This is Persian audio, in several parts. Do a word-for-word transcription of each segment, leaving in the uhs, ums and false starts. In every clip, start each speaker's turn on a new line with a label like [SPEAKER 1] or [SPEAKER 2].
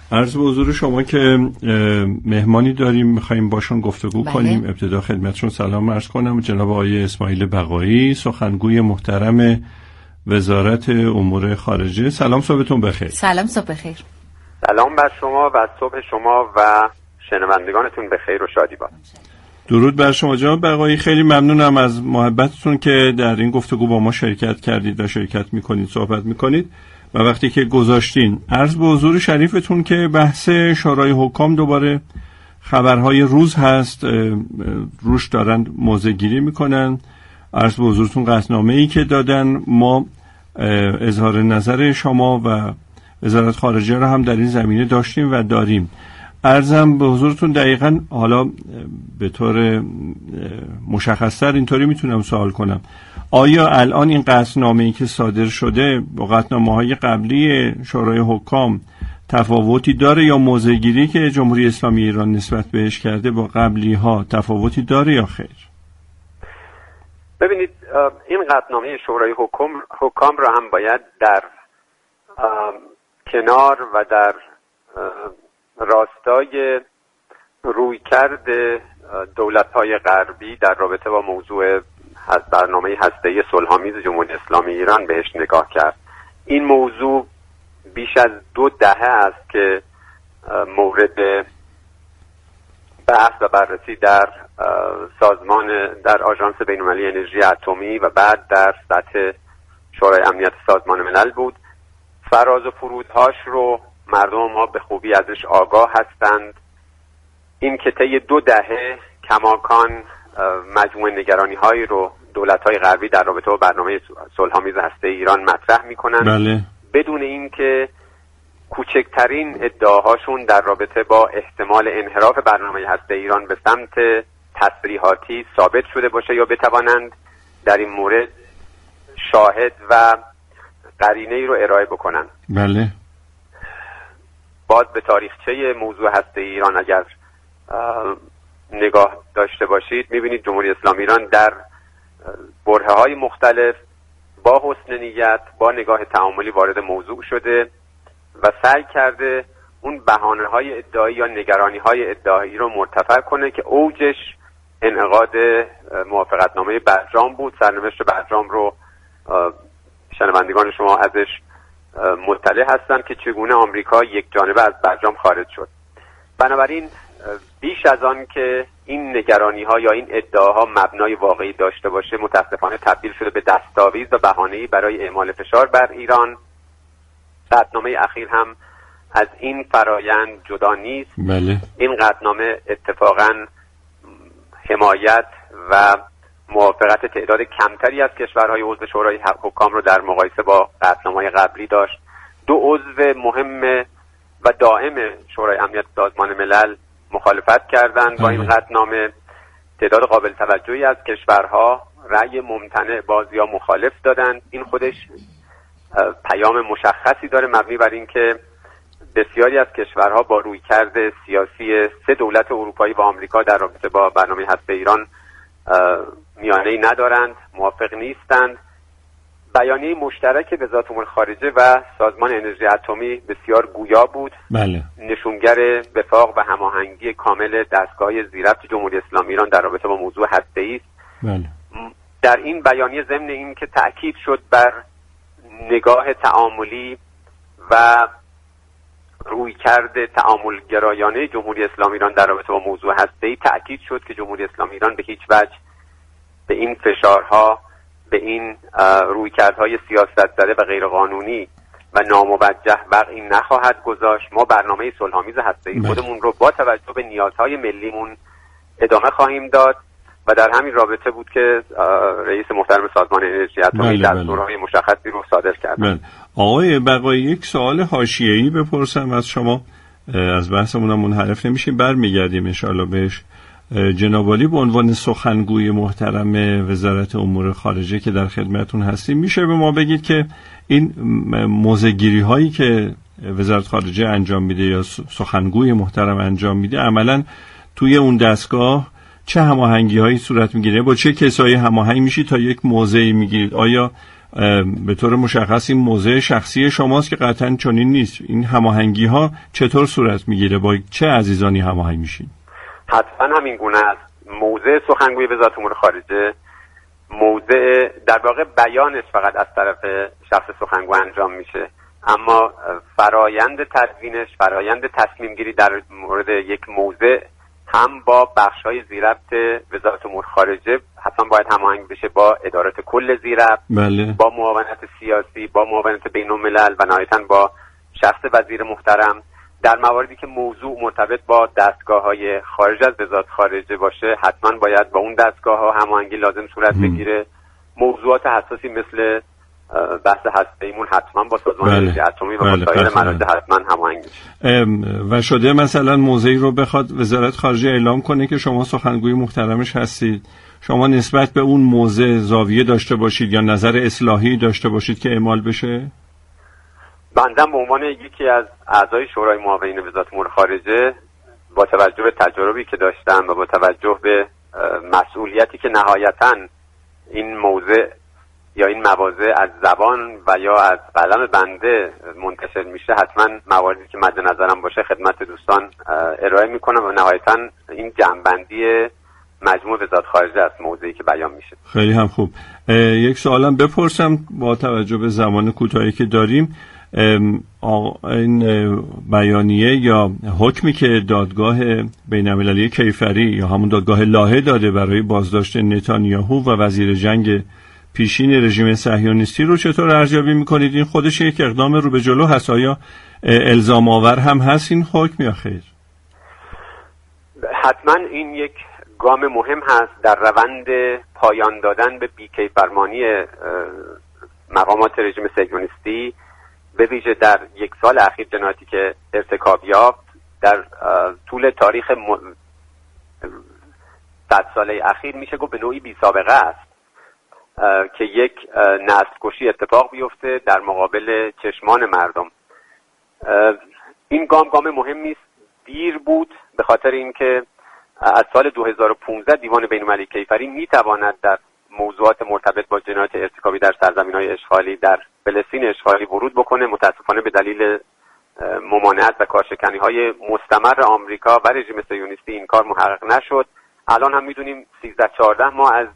[SPEAKER 1] عرض به حضور شما که مهمانی داریم، میخواییم باشون گفتگو بله. کنیم. ابتدا خدمتشون سلام عرض کنم. جناب آقای اسماعیل بقایی، سخنگوی محترم وزارت امور خارجه. سلام، صبحتون بخیر.
[SPEAKER 2] سلام، صبح بخیر.
[SPEAKER 3] سلام بر شما و صبح شما و شنوندگانتون بخیر و شادی باد.
[SPEAKER 1] درود بر شما جناب بقایی، خیلی ممنونم از محبتتون که در این گفتگو با ما شرکت کردید و شرکت میکنید، صحبت میکنید و وقتی که گذاشتین. عرض به حضور شریفتون که بحث شورای حکام دوباره خبرهای روز هست، روش دارن موضع گیری میکنن. عرض به حضورتون قطعنامه ای که دادن، ما اظهار نظر شما و وزارت خارجه را هم در این زمینه داشتیم و داریم. عرضم به حضورتون دقیقاً حالا به طور مشخص‌تر اینطوری میتونم سوال کنم، آیا الان این قطعنامه‌ای که صادر شده با قطعنامه‌های قبلی شورای حکام تفاوتی داره یا موضع‌گیری که جمهوری اسلامی ایران نسبت بهش کرده با قبلی‌ها تفاوتی داره یا خیر؟
[SPEAKER 3] ببینید، این قطعنامه شورای حکام حکام را هم باید در کنار و در راستای رویکرد دولت‌های غربی در رابطه با موضوع برنامه هسته‌ای صلح‌آمیز جمهوری اسلامی ایران بهش نگاه کرد. این موضوع بیش از دو دهه است که مورد بحث و بررسی در سازمان در آژانس بین‌المللی انرژی اتمی و بعد در سطح شورای امنیت سازمان ملل بود. فراز و فرودهاش رو مردم ما به خوبی ازش آگاه هستند. این که طی دو دهه کماکان مجموعه نگرانی هایی رو دولت های غربی در رابطه با برنامه صلح‌آمیز هسته ایران مطرح میکنن
[SPEAKER 1] بله.
[SPEAKER 3] بدون اینکه کوچکترین ادعاهاشون در رابطه با احتمال انحراف برنامه هسته ایران به سمت تصریحاتی ثابت شده باشه یا بتوانند در این مورد شاهد و قرینه ای رو ارائه بکنن.
[SPEAKER 1] بله.
[SPEAKER 3] باز به تاریخچه موضوع هسته ایران اگر نگاه داشته باشید، میبینید جمهوری اسلامی ایران در برهه‌های مختلف با حسن نیت، با نگاه تعاملی وارد موضوع شده و سعی کرده اون بهانه‌های ادعایی یا نگرانی‌های ادعایی رو مرتفع کنه که اوجش انعقاد موافقتنامه برجام بود. سرنوشت برجام رو شنوندگان شما ازش مطلع هستند که چگونه آمریکا یک جانبه از برجام خارج شد. بنابراین بیش از آن که این نگرانی‌ها یا این ادعاها مبنای واقعی داشته باشه، متاسفانه تبدیل شده به دستاویز و بهانه‌ای برای اعمال فشار بر ایران. قطعنامه اخیر هم از این فرایند جدا نیست.
[SPEAKER 1] بله. این
[SPEAKER 3] قطعنامه اتفاقاً حمایت و موافقت تعداد کمتری از کشورهای عضو شورای حکام رو در مقایسه با قطعنامه‌های قبلی داشت. دو عضو مهم و دائم شورای امنیت سازمان ملل مخالفت کردند با این قطعنامه. تعداد قابل توجهی از کشورها رأی ممتنع باز یا مخالف دادند. این خودش پیام مشخصی داره مبنی بر اینکه بسیاری از کشورها با رویکرد سیاسی سه دولت اروپایی و آمریکا در رابطه با برنامه هسته ایران میانه‌ای ندارند، موافق نیستند. بیانیه مشترک وزارت امور خارجه و سازمان انرژی اتمی بسیار گویا بود.
[SPEAKER 1] بله.
[SPEAKER 3] نشونگر وفاق و هماهنگی کامل دستگاه زیرربط جمهوری اسلامی ایران در رابطه با موضوع هسته‌ای است.
[SPEAKER 1] بله.
[SPEAKER 3] در این بیانیه ضمن این که تأکید شد بر نگاه تعاملی و رویکرد تعامل گرایانه جمهوری اسلامی ایران در رابطه با موضوع هسته‌ای، تأکید شد که جمهوری اسلامی ایران به هیچ وجه به این فشارها، به این رویکردهای سیاست زده و غیرقانونی و ناموجه وقعی نخواهد گذاشت. ما برنامه صلح‌آمیز هسته‌ای خودمون رو با توجه به نیازهای ملیمون ادامه خواهیم داد و در همین رابطه بود که رئیس محترم سازمان انرژی اتمی دستورهای مشخصی رو صادر کرد.
[SPEAKER 1] بله. آقای بقایی، یک سوال حاشیه‌ای بپرسم از شما، از بحثمون هم منحرف نمیشیم، برمیگردیم ان شاءالله بهش. جناب عالی به عنوان سخنگوی محترم وزارت امور خارجه که در خدمتون هستیم، میشه به ما بگید که این موضع‌گیری هایی که وزارت خارجه انجام میده یا سخنگوی محترم انجام میده، عملاً توی اون دستگاه چه هماهنگی هایی صورت میگیره؟ با چه کسایی هماهنگ میشید تا یک موضعی میگیرید؟ آیا به طور مشخص این موضع شخصی شماست که قطعا چنین نیست. این هماهنگی ها چطور صورت میگیره؟ با چه عزیزانی هماهنگ میشین؟
[SPEAKER 3] حتما همین گونه است. موضع سخنگوی وزارت امور خارجه موضع در واقع بیانش فقط از طرف شخص سخنگو انجام میشه، اما فرایند تدوینش، فرایند تصمیم گیری در مورد یک موضع هم با بخش‌های زیربط وزارت امور خارجه حتما باید هماهنگ بشه با ادارات کل زیربط،
[SPEAKER 1] بله.
[SPEAKER 3] با معاونت سیاسی، با معاونت بین‌الملل و نهایتاً با شخص وزیر محترم. در مواردی که موضوع مرتبط با دستگاه‌های خارج از وزارت خارجه باشه حتما باید با اون دستگاه‌ها هماهنگی لازم صورت بگیره. موضوعات حساسی مثل بحث هسته‌ایمون حتما با سازمان انرژی اتمی و با سایر مراجع حتما هماهنگ میشه.
[SPEAKER 1] و شده مثلا موضعی رو بخواد وزارت خارجه اعلام کنه که شما سخنگوی محترمش هستید، شما نسبت به اون موضع زاویه داشته باشید یا نظر اصلاحی داشته باشید که اعمال بشه؟
[SPEAKER 3] بنده به عنوان یکی از اعضای شورای معاونین وزارت امور خارجه با توجه به تجاربی که داشتم و با توجه به مسئولیتی که نهایتاً این موضع یا این مواضع از زبان و یا از قلم بنده منتشر میشه، حتما مواردی که مد نظرم باشه خدمت دوستان ارائه میکنم و نهایتاً این جمع‌بندی مجموع وزارت خارجه است موضوعی که بیان میشه.
[SPEAKER 1] خیلی هم خوب. یک سوالم بپرسم با توجه به زمان کوتاهی که داریم. این بیانیه یا حکمی که دادگاه بین‌المللی کیفری یا همون دادگاه لاهه داده برای بازداشت نتانیاهو و وزیر جنگ پیشین رژیم صهیونیستی رو چطور ارزیابی میکنید؟ این خودش یک اقدام رو به جلو هست، آیا الزام آور هم هست این حکم یا خیر؟
[SPEAKER 3] حتما این یک گام مهم هست در روند پایان دادن به بیکیفرمانی مقامات رژیم صهیونیستی، به ویژه در یک سال اخیر جنایاتی که ارتکاب یافت. در طول تاریخ صد ساله اخیر میشه گفت به نوعی بی سابقه است که یک نسل‌کشی اتفاق بیفته در مقابل چشمان مردم. این گام گام مهمی است. دیر بود به خاطر اینکه از سال دو هزار و پانزده دیوان بین‌المللی کیفری میتواند در موضوعات مرتبط با جنایات ارتکابی در سرزمین‌های اشغالی در فلسطین اشغالی ورود بکنه. متاسفانه به دلیل ممانعت و کارشکنی‌های مستمر آمریکا و رژیم صهیونیستی این کار محقق نشد. الان هم می‌دونیم سیزده چهارده ماه از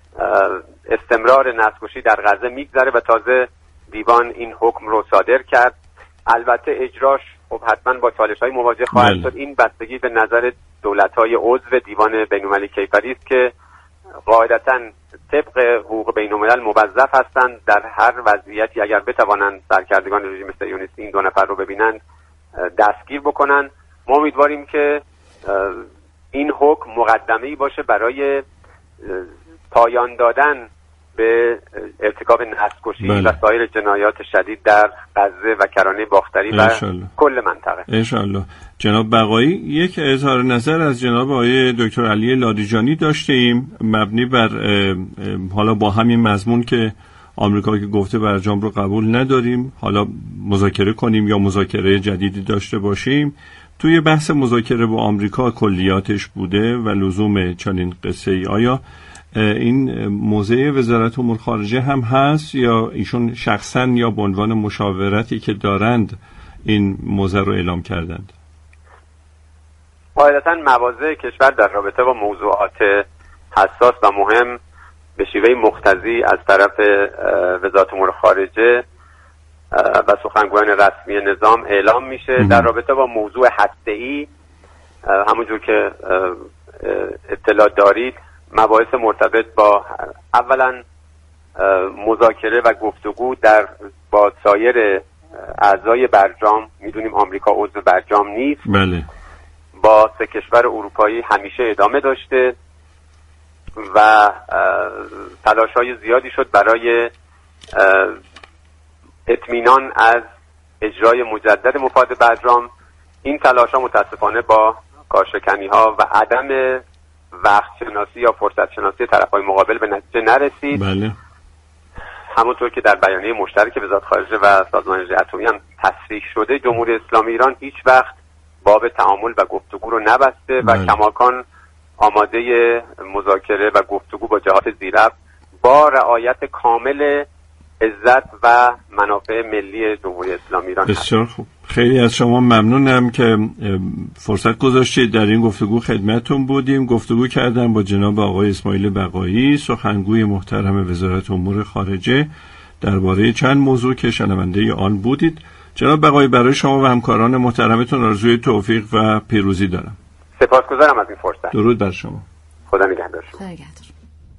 [SPEAKER 3] استمرار نسل‌کشی در غزه میگذره و تازه دیوان این حکم رو صادر کرد. البته اجراش خب حتما با چالش‌های مواجه خواهد شد. این بستگی به نظر دولت‌های عضو دیوان بین‌المللی کیفری است که قاعدتاً طبق حقوق بین‌الملل موظف هستند در هر وضعیتی اگر بتوانند سرکردگان رژیم صهیونیستی این دو نفر رو ببینند دستگیر بکنن. ما امیدواریم که این حکم مقدمه‌ای باشه برای پایان دادن به ارتکاب نسل‌کشی
[SPEAKER 1] بله.
[SPEAKER 3] و سایر جنایات شدید در غزه و کرانه باختری و کل منطقه.
[SPEAKER 1] انشالله. جناب بقایی، یک اظهار نظر از جناب آقای دکتر علی لاریجانی داشته ایم مبنی بر حالا با همین مضمون که آمریکا که گفته برجام رو قبول نداریم، حالا مذاکره کنیم یا مذاکره جدیدی داشته باشیم. توی بحث مذاکره با آمریکا کلیاتش بوده و لزوم چنین قصه ای آیا این موضع وزارت امور خارجه هم هست یا ایشون شخصا یا به عنوان مشاورتی که دارند این موضع رو اعلام کردند؟
[SPEAKER 3] قاعدتاً مواضع کشور در رابطه با موضوعات حساس و مهم به شیوه مقتضی از طرف وزارت امور خارجه و سخنگویان رسمی نظام اعلام میشه. در رابطه با موضوع هسته‌ای همونجور که اطلاع دارید مباحث مرتبط با اولا مذاکره و گفتگو در با سایر اعضای برجام، میدونیم آمریکا عضو برجام نیست،
[SPEAKER 1] بله.
[SPEAKER 3] با سه کشور اروپایی همیشه ادامه داشته و تلاش‌های زیادی شد برای اطمینان از اجرای مجدد مفاد برجام. این تلاش‌ها متاسفانه با کارشکنی‌ها و عدم وقت شناسی یا فرصت شناسی طرف‌های مقابل به نتیجه نرسید.
[SPEAKER 1] بله.
[SPEAKER 3] همونطور که در بیانیه مشترک وزارت خارجه و سازمان انرژی اتمی هم تصریح شده، جمهوری اسلامی ایران هیچ وقت باب تعامل و گفتگو رو نبسته و کماکان آماده مذاکره و گفتگو با جهات زیربط با رعایت کامل عزت و منافع ملی جمهوری اسلامی ایران.
[SPEAKER 1] بسیار خوب. خیلی از شما ممنونم که فرصت گذاشتید. در این گفتگو خدمتتون بودیم. گفتگو کردم با جناب آقای اسماعیل بقایی، سخنگوی محترم وزارت امور خارجه، درباره چند موضوع که شنونده آن بودید. جناب بقایی، برای شما و همکاران محترمتون آرزوی توفیق و پیروزی دارم.
[SPEAKER 3] سپاسگزارم از این فرصت.
[SPEAKER 1] درود بر شما.
[SPEAKER 3] خدا نگهدار.
[SPEAKER 2] خدا نگهدار.